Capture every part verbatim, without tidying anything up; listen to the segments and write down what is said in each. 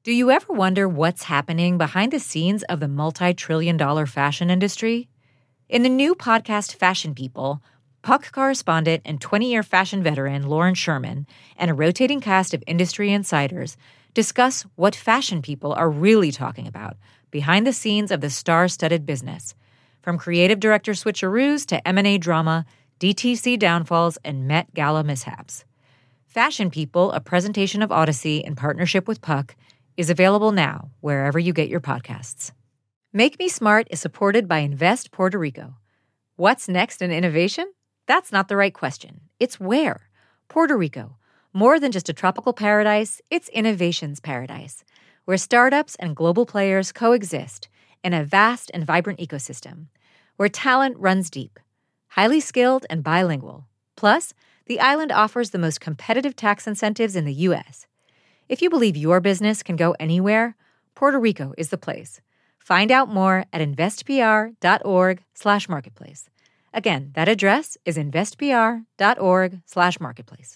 Do you ever wonder what's happening behind the scenes of the multi-trillion dollar fashion industry? In the new podcast Fashion People, Puck correspondent and twenty-year fashion veteran Lauren Sherman and a rotating cast of industry insiders discuss what fashion people are really talking about behind the scenes of the star-studded business, from creative director switcheroos to M and A drama, D T C downfalls, and Met Gala mishaps. Fashion People, a presentation of Odyssey in partnership with Puck, is available now wherever you get your podcasts. Make Me Smart is supported by Invest Puerto Rico. What's next in innovation? That's not the right question. It's where. Puerto Rico. More than just a tropical paradise, it's innovation's paradise, where startups and global players coexist in a vast and vibrant ecosystem, where talent runs deep, highly skilled and bilingual. Plus, the island offers the most competitive tax incentives in the U S If you believe your business can go anywhere, Puerto Rico is the place. Find out more at investpr.org slash marketplace. Again, that address is investpr.org slash marketplace.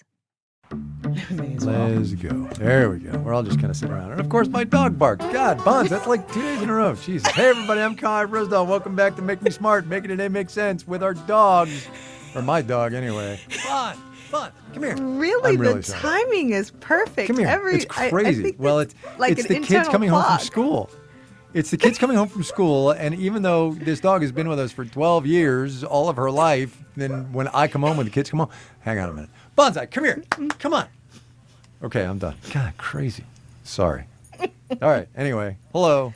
Let's go. There we go. We're all just kind of sitting around. And of course, my dog barks. God, Buns, that's like two days in a row. Jesus. Hey, everybody, I'm Kai Brisdall. Welcome back to Make Me Smart, making today make sense with our dogs. Or my dog, anyway. Bun, Bun, come here. Really, really the sorry. timing is perfect. Come here. Every, it's crazy. I, I think well, it's, like it's an the kids coming clock. home from school. It's the kids coming home from school, and even though this dog has been with us for twelve years, all of her life, then when I come home, when the kids come home, hang on a minute. Bonsai, come here. Come on. Okay, I'm done. God, crazy. Sorry. All right, anyway, hello.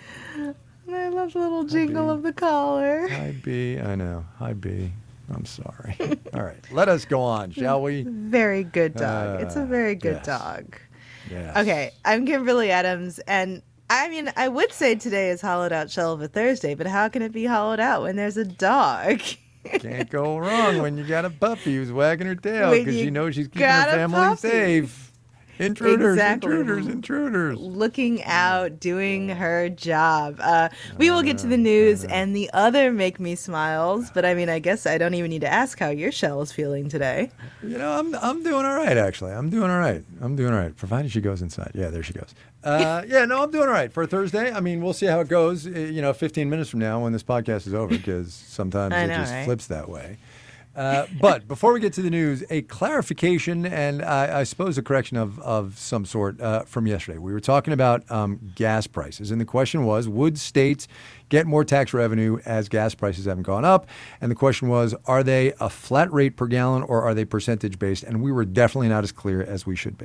I love the little jingle of the collar. Hi, B. I know. Hi, B. I'm sorry. All right, let us go on, shall we? Very good dog. Uh, it's a very good yes. dog. Yes. Okay, I'm Kimberly Adams, and I mean, I would say today is Hollowed Out Shell of a Thursday, but how can it be hollowed out when there's a dog? Can't go wrong when you got a puppy who's wagging her tail When because you you know she's keeping got her a family puppy. safe. Intruders, Exactly. intruders, intruders. Looking out, doing her job. Uh, we will get to the news and the other Make Me Smiles, but I mean, I guess I don't even need to ask how your shell is feeling today. You know, I'm I'm doing all right, actually. I'm doing all right. I'm doing all right, provided she goes inside. Yeah, there she goes. Uh, yeah, no, I'm doing all right for Thursday. I mean, we'll see how it goes, uh, you know, fifteen minutes from now when this podcast is over, because sometimes I it know, just right? flips that way. Uh, but before we get to the news, a clarification and I, I suppose a correction of, of some sort uh, from yesterday. We were talking about um, gas prices, and the question was, would states get more tax revenue as gas prices haven't gone up? And the question was, are they a flat rate per gallon or are they percentage based? And we were definitely not as clear as we should be.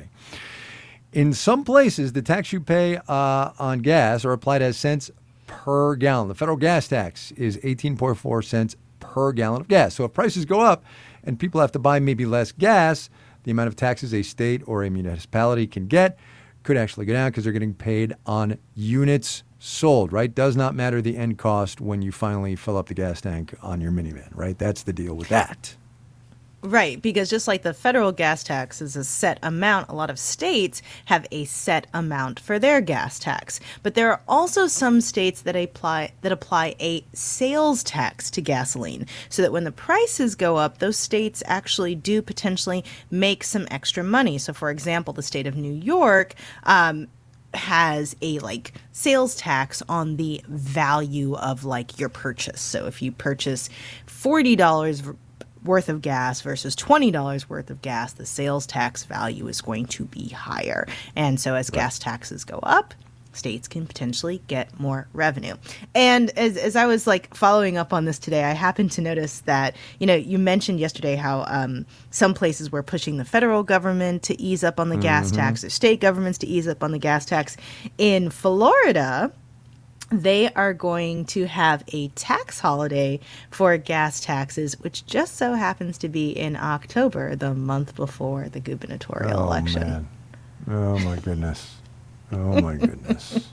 In some places, the tax you pay uh, on gas are applied as cents per gallon. The federal gas tax is eighteen point four cents per gallon of gas. So if prices go up and people have to buy maybe less gas, the amount of taxes a state or a municipality can get could actually go down because they're getting paid on units sold, right? Does not matter the end cost when you finally fill up the gas tank on your minivan, right? That's the deal with that. Right, because just like the federal gas tax is a set amount, a lot of states have a set amount for their gas tax. But there are also some states that apply that apply a sales tax to gasoline, so that when the prices go up, those states actually do potentially make some extra money. So, for example, the state of New York um, has a like sales tax on the value of like your purchase. So if you purchase forty dollars worth of gas versus twenty dollars worth of gas, the sales tax value is going to be higher. And so as right. gas taxes go up, states can potentially get more revenue. And as, as I was like following up on this today, I happened to notice that, you know, you mentioned yesterday how um, some places were pushing the federal government to ease up on the mm-hmm. gas tax, or state governments to ease up on the gas tax. In Florida, they are going to have a tax holiday for gas taxes, which just so happens to be in October, the month before the gubernatorial oh, election. Man. Oh, my goodness. Oh, my goodness.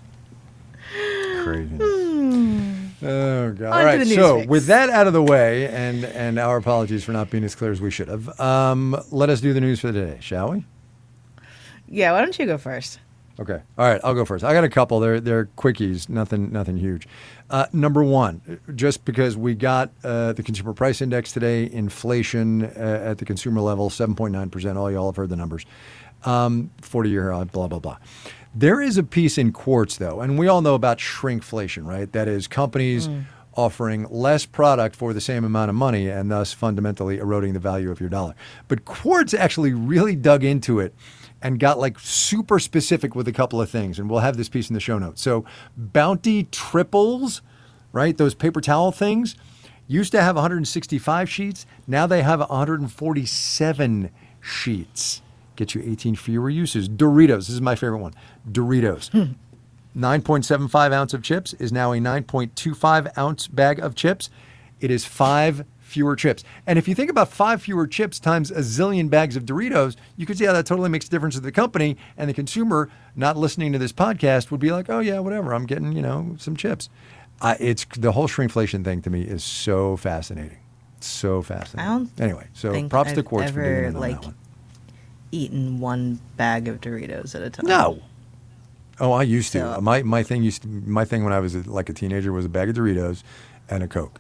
Craziness. Hmm. Oh, God. On All to right, the news so mix. with that out of the way, and, and our apologies for not being as clear as we should have, um, let us do the news for the day, shall we? Yeah, why don't you go first? Okay. All right. I'll go first. I got a couple. They're they're quickies. Nothing nothing huge. Uh, number one, just because we got uh, the consumer price index today, inflation uh, at the consumer level, seven point nine percent. All y'all have heard the numbers. Um, forty-year high, blah, blah, blah. There is a piece in Quartz, though, and we all know about shrinkflation, right? That is companies mm. offering less product for the same amount of money and thus fundamentally eroding the value of your dollar. But Quartz actually really dug into it and got like super specific with a couple of things. And we'll have this piece in the show notes. So Bounty triples, right? Those paper towel things used to have one hundred sixty-five sheets. Now they have one hundred forty-seven sheets. Get you eighteen fewer uses. Doritos, this is my favorite one. Doritos. Hmm. nine point seven five ounce of chips is now a nine point two five ounce bag of chips. It is five fewer chips. And if you think about five fewer chips times a zillion bags of Doritos, you could see how that totally makes a difference to the company, and the consumer not listening to this podcast would be like, oh yeah, whatever, I'm getting, you know, some chips. Uh, it's the whole shrinkflation thing to me is so fascinating. So fascinating. I don't anyway, so think props I've to Quartz for ever, doing it on like, that one. Eaten one bag of Doritos at a time. No. Oh, I used to. So, my my thing used to, my thing when I was a, like a teenager was a bag of Doritos and a Coke.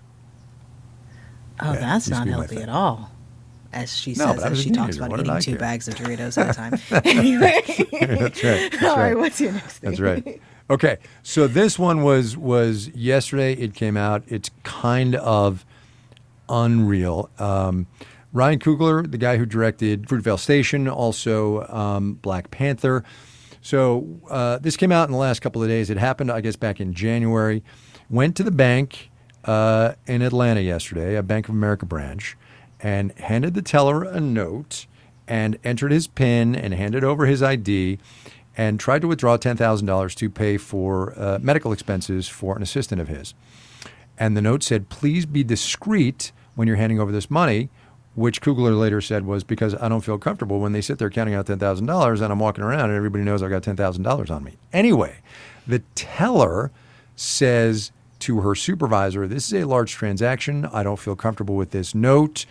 Oh, Yeah, that's used to not be my healthy thing. at all. As she No, says, but I as was a she talks teenager. about What did eating I two care? bags of Doritos at a time. Anyway. That's right. That's All right, right. what's your next thing? That's right. Okay, so this one was was yesterday. It came out. It's kind of unreal. Um, Ryan Coogler, the guy who directed Fruitvale Station, also um, Black Panther. So uh, this came out in the last couple of days. It happened, I guess, back in January. Went to the bank uh, in Atlanta yesterday, a Bank of America branch, and handed the teller a note and entered his PIN and handed over his I D and tried to withdraw ten thousand dollars to pay for uh, medical expenses for an assistant of his. And the note said, please be discreet when you're handing over this money, which Coogler later said was because I don't feel comfortable when they sit there counting out ten thousand dollars and I'm walking around and everybody knows I got ten thousand dollars on me. Anyway, the teller says to her supervisor, this is a large transaction. I don't feel comfortable with this note,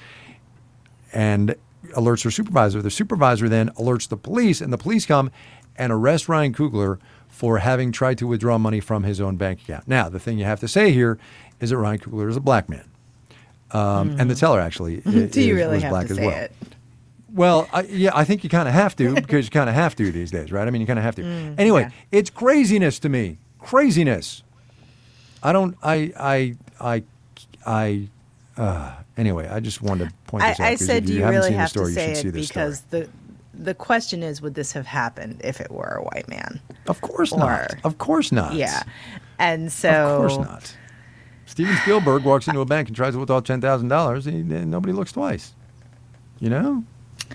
and alerts her supervisor. The supervisor then alerts the police, and the police come and arrest Ryan Coogler for having tried to withdraw money from his own bank account. Now, the thing you have to say here is that Ryan Coogler is a black man. Um, mm. And the teller actually is, Do you really was have black to as say well. it? Well, I, yeah, I think you kind of have to because you kind of have to these days, right? I mean, you kind of have to. Mm, anyway, yeah. It's craziness to me. Craziness. I don't, I, I, I, I, uh, anyway, I just wanted to point this I, out. I said, if do you, you haven't really seen have the story, to say you should see it? this Because story. the the question is, would this have happened if it were a white man? Of course or, not. Of course not. Yeah. And so. Of course not. Steven Spielberg walks into a bank and tries to withdraw ten thousand dollars. Nobody looks twice. You know?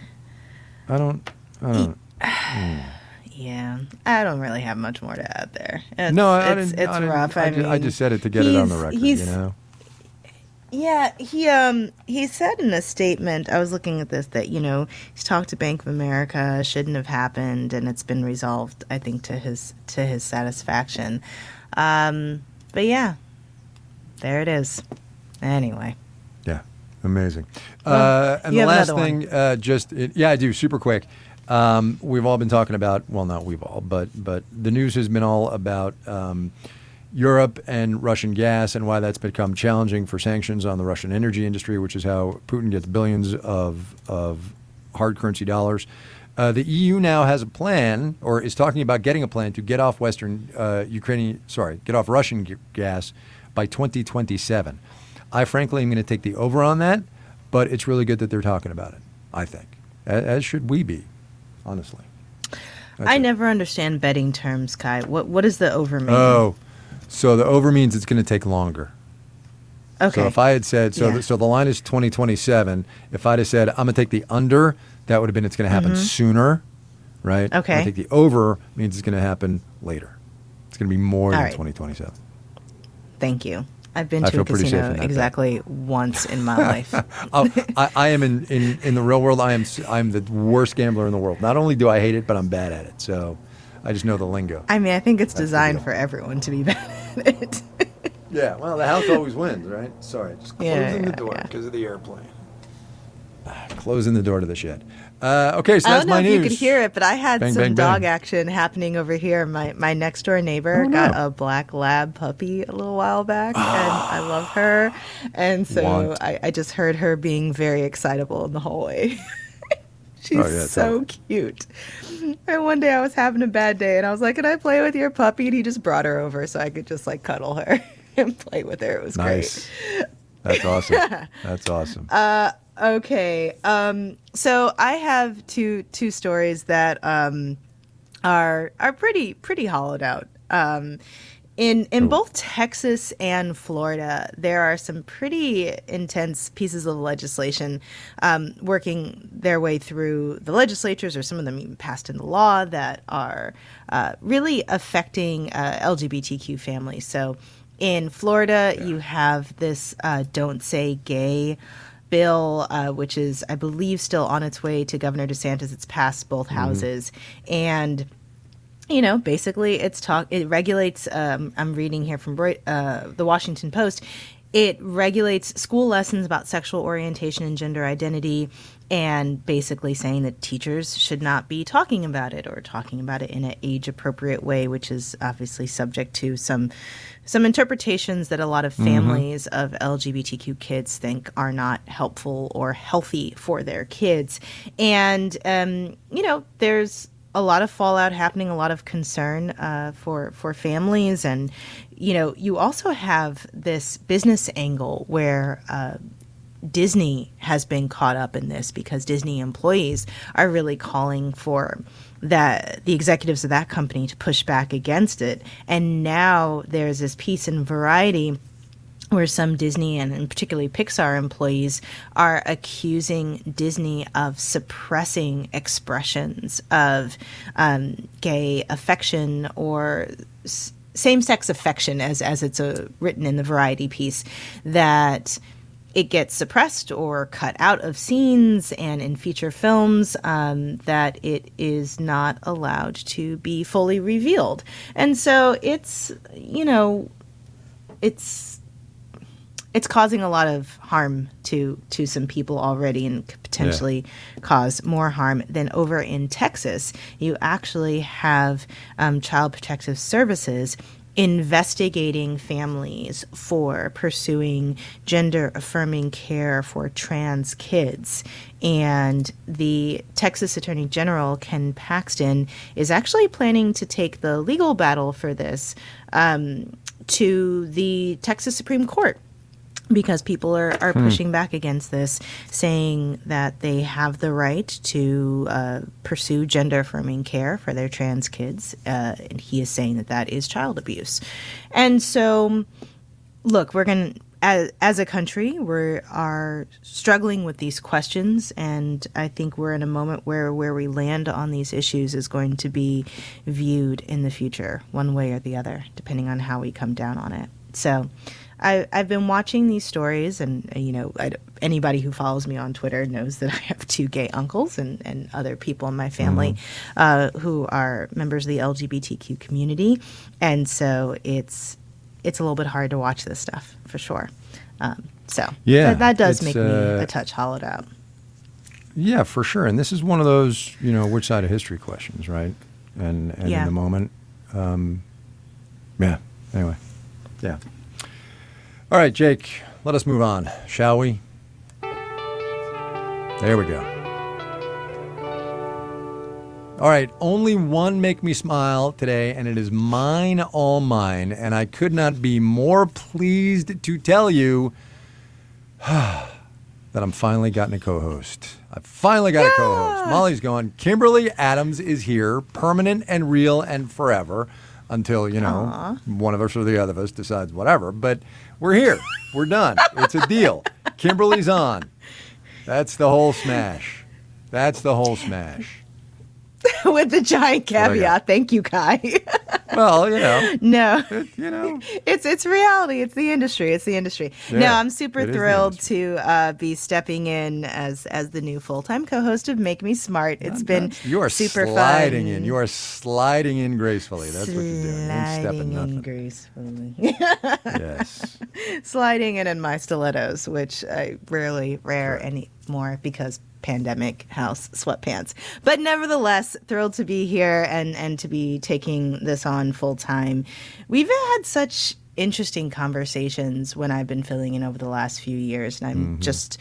I don't. I don't. mm. Yeah, I don't really have much more to add there. It's, no, I, I it's, didn't. It's I didn't, rough. I, I, just, mean, I just said it to get it on the record. You know. Yeah, he um he said in a statement, I was looking at this, that, you know, he's talked to Bank of America, shouldn't have happened, and it's been resolved, I think, to his to his satisfaction. Um, but yeah, there it is. Anyway. Yeah, amazing. Well, uh, and you the have last another thing, uh, just it, yeah, I do super quick. Um, we've all been talking about, well, not we've all, but but the news has been all about um, Europe and Russian gas and why that's become challenging for sanctions on the Russian energy industry, which is how Putin gets billions of of hard currency dollars. Uh, the E U now has a plan, or is talking about getting a plan to get off Western uh, Ukrainian, sorry, get off Russian g- gas by twenty twenty-seven. I frankly am going to take the over on that, but it's really good that they're talking about it, I think, as, as should we be, honestly. That's I it. never understand betting terms, Kai. What What does the over mean? Oh, so the over means it's going to take longer. Okay. So if I had said, so, Yeah. the, so the line is twenty twenty-seven. If I'd have said, I'm going to take the under, that would have been it's going to happen Mhm. sooner, right? Okay. I'm going to take the over means it's going to happen later. It's going to be more All than right. twenty twenty-seven. Thank you. I've been I to feel a pretty safe casino in that, exactly once in my life. oh, I, I am in, in, in the real world. I am s- I'm the worst gambler in the world. Not only do I hate it, but I'm bad at it. So I just know the lingo. I mean, I think it's That's the designed deal. for everyone to be bad at it. Yeah, well, the house always wins, right? Sorry, just closing Yeah, the yeah, door yeah. because of the airplane. Closing the door to the shed. Uh, okay, so I that's don't know my if news. you could hear it, but I had Bang, some bang, dog bang. action happening over here. My my next door neighbor Oh, got no. a black lab puppy a little while back, and I love her. And so Want. I, I just heard her being very excitable in the hallway. She's Oh, yeah, so totally. cute. And one day I was having a bad day and I was like, can I play with your puppy? And he just brought her over so I could just like cuddle her and play with her. It was Nice. great. That's awesome. That's awesome. Uh, okay. Um, so I have two two stories that um, are are pretty pretty hollowed out. Um, in in Ooh. both Texas and Florida, there are some pretty intense pieces of legislation um, working their way through the legislatures, or some of them even passed into law, that are uh, really affecting uh, L G B T Q families. So in Florida, Yeah. you have this uh, Don't Say Gay bill, uh, which is, I believe, still on its way to Governor DeSantis. It's passed both houses. And you know, basically, it's talk. It regulates. Um, I'm reading here from Reut- uh, the Washington Post. It regulates school lessons about sexual orientation and gender identity, and basically saying that teachers should not be talking about it, or talking about it in an age-appropriate way, which is obviously subject to some some interpretations that a lot of families of L G B T Q kids think are not helpful or healthy for their kids. And um, you know, there's a lot of fallout happening, a lot of concern uh, for for families, and you know, you also have this business angle where uh, Disney has been caught up in this, because Disney employees are really calling for that the executives of that company to push back against it. And now there's this piece in Variety where some Disney and, and particularly Pixar employees are accusing Disney of suppressing expressions of um, gay affection or s- same-sex affection, as as it's uh, written in the Variety piece, that it gets suppressed or cut out of scenes and in feature films, um, that it is not allowed to be fully revealed. And so it's, you know, it's it's causing a lot of harm to to some people already, and could potentially yeah. cause more harm. Than over in Texas, you actually have um, Child Protective Services investigating families for pursuing gender-affirming care for trans kids. And the Texas Attorney General, Ken Paxton, is actually planning to take the legal battle for this um, to the Texas Supreme Court, because people are, are hmm. pushing back against this, saying that they have the right to uh, pursue gender-affirming care for their trans kids. Uh, and he is saying that that is child abuse. And so, look, we're going to, as, as a country, we are struggling with these questions. And I think we're in a moment where, where we land on these issues is going to be viewed in the future, one way or the other, depending on how we come down on it. So I, I've been watching these stories, and, you know, I, anybody who follows me on Twitter knows that I have two gay uncles and, and other people in my family mm-hmm. uh, who are members of the L G B T Q community. And so it's it's a little bit hard to watch this stuff, for sure. Um, so yeah, that, that does make uh, me a touch hollowed out. Yeah, for sure. And this is one of those, you know, which side of history questions, right? And, and yeah. in the moment, um, yeah, anyway. Yeah. All right, Jake, let us move on, shall we? There we go. All right, only one Make Me Smile today, and it is mine, all mine. And I could not be more pleased to tell you that I'm finally gotten a co-host. I've finally got yeah. a co-host. Molly's gone. Kimberly Adams is here, permanent and real and forever. Until, you know, Aww. one of us or the other of us decides whatever. But we're here. We're done. It's a deal. Kimberly's on. That's the whole smash. That's the whole smash. With the giant caveat. Thank you, Kai. Well, you know. No. It, you know. It's it's reality. It's the industry. It's the industry. Yeah, no, I'm super thrilled to uh, be stepping in as as the new full-time co-host of Make Me Smart. It's not, been you are super sliding fun. in. You are sliding in gracefully. That's sliding what you're doing. You ain't stepping in nothing. gracefully. Yes. Sliding in in my stilettos, which I rarely wear anymore because pandemic house sweatpants. But nevertheless, thrilled to be here and, and to be taking this on full time. We've had such interesting conversations when I've been filling in over the last few years, and I'm mm-hmm. just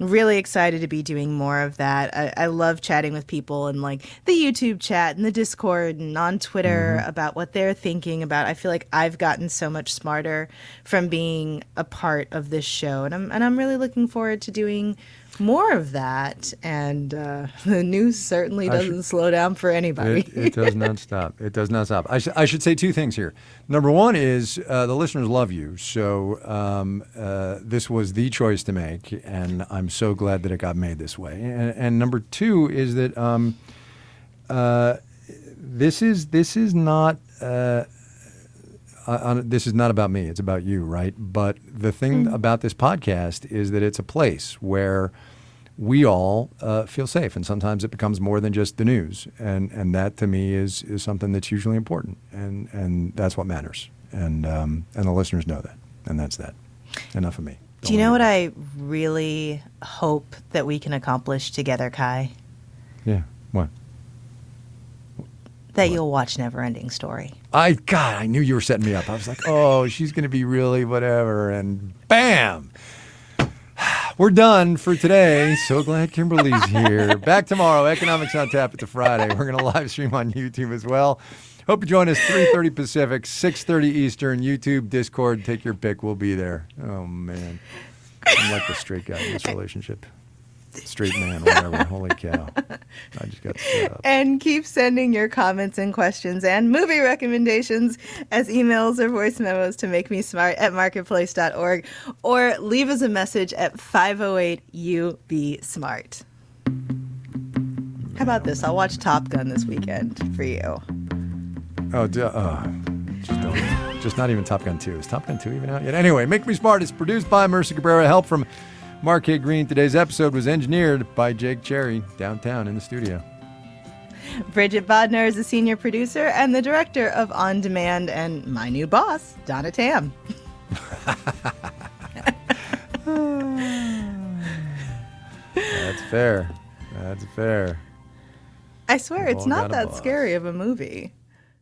Really excited to be doing more of that. I, I love chatting with people in like the YouTube chat and the Discord and on Twitter mm-hmm. about what they're thinking about. I feel like I've gotten so much smarter from being a part of this show, and I'm and I'm really looking forward to doing more of that. And uh, the news certainly doesn't should, slow down for anybody. It, it does not stop. It does not stop. I, sh- I should say two things here. Number one is uh, the listeners love you, so um, uh, this was the choice to make, and I'm so glad that it got made this way. And, and number two is that um, uh, this is this is not. Uh, Uh, this is not about me. It's about you, right? But the thing mm-hmm. about this podcast is that it's a place where we all uh, feel safe, and sometimes it becomes more than just the news, and and that to me is is something that's usually important, and and that's what matters, and um, and the listeners know that, and that's that. Enough of me. Don't Do you know what I really hope that we can accomplish together, Kai? Yeah. What? That what? You'll watch Neverending Story. I God, I knew you were setting me up. I was like, oh, she's going to be really whatever, and bam, we're done for today. So glad Kimberly's here. Back tomorrow, Economics on Tap. It's a Friday. We're going to live stream on YouTube as well. Hope you join us three thirty Pacific, six thirty Eastern. YouTube, Discord, take your pick. We'll be there. Oh man, I'm like the straight guy in this relationship. Straight man, whatever. Holy cow. I just got set up. And keep sending your comments and questions and movie recommendations as emails or voice memos to make me smart at marketplace dot org, or leave us a message at five oh eight U B SMART. How about this? I'll watch Top Gun this weekend for you. Oh, duh, uh, just don't. Just not even Top Gun two. Is Top Gun two even out yet? Anyway, Make Me Smart is produced by Mercy Cabrera. Help from Mark K. Green. Today's episode was engineered by Jake Cherry downtown in the studio. Bridget Bodnar is the senior producer and the director of On Demand, and my new boss, Donna Tam. That's fair. That's fair. I swear, We've it's not that boss. Scary of a movie.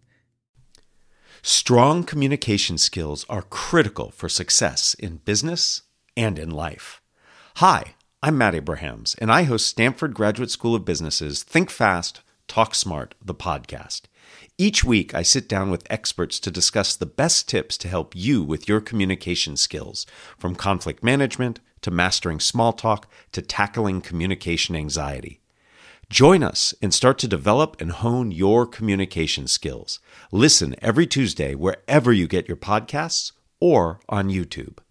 Strong communication skills are critical for success in business and in life. Hi, I'm Matt Abrahams, and I host Stanford Graduate School of Business's Think Fast, Talk Smart, the podcast. Each week, I sit down with experts to discuss the best tips to help you with your communication skills, from conflict management to mastering small talk to tackling communication anxiety. Join us and start to develop and hone your communication skills. Listen every Tuesday wherever you get your podcasts or on YouTube.